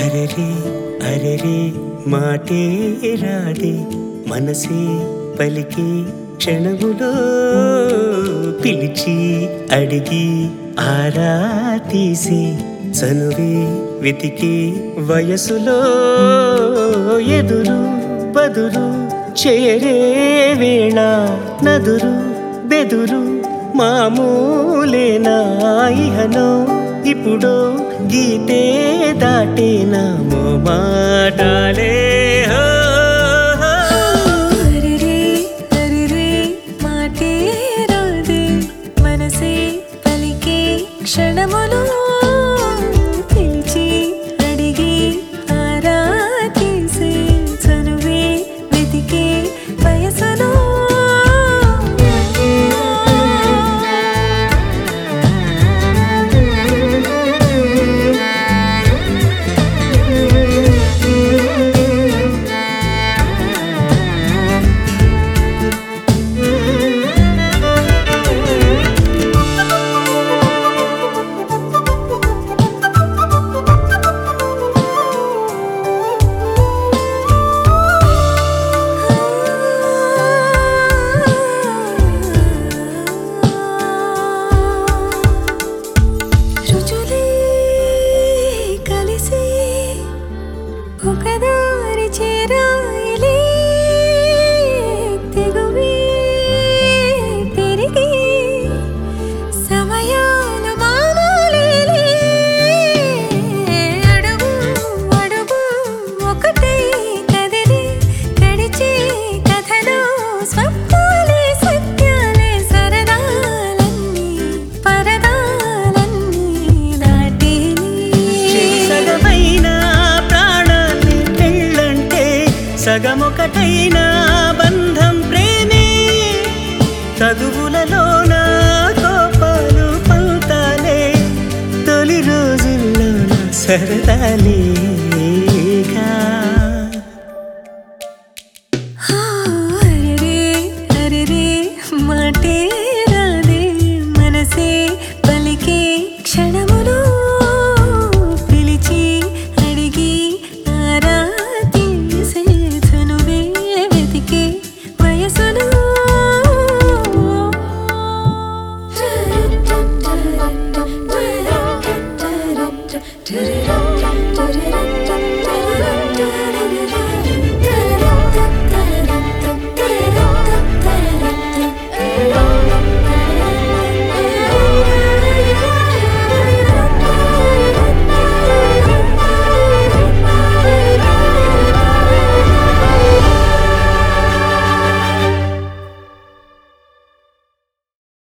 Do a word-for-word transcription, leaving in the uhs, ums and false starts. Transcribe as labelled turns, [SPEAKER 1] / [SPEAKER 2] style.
[SPEAKER 1] అరెరే అరెరే మాటే రాదే మనసే పలికి క్షణములో పిలిచి అడిగి ఆరా తీసి చనువే వెతికి వయసులో ఎదురు బదురు చేరే వేళ నదురు బెదురు మామూలేనా ఇహనో ఇప్పుడో గీతే దాటేనా మో మాటాలే హో
[SPEAKER 2] అరెరే అరెరే మాటే రాదే మనసే పలికే క్షణములో పిలిచి అడిగి ఆరా తీసే చనువే వెతికే వయసులో ఒకదారి చేరాయిలే తెగువే పెరిగి సమయాలు మామూలేలే అడుగు అడుగు ఒకటే కదిలి గడిచే కథలో స్వప్నాలే సత్యాలే సరదాలన్నీ పరదాలన్నీ దాటేని
[SPEAKER 1] సగమొకటైనా బంధం ప్రేమే చదువులలోన కోపాలు పంతాలే తొలి రోజుల్లోన సరదాలేగా
[SPEAKER 2] అరెరే అరెరే మాటే రాదే మనసే పలికే క్షణములో పిలిచి అడిగి ఆరా తీసే చనువే వెతికే వయసులో Da da da da da da da da da da da da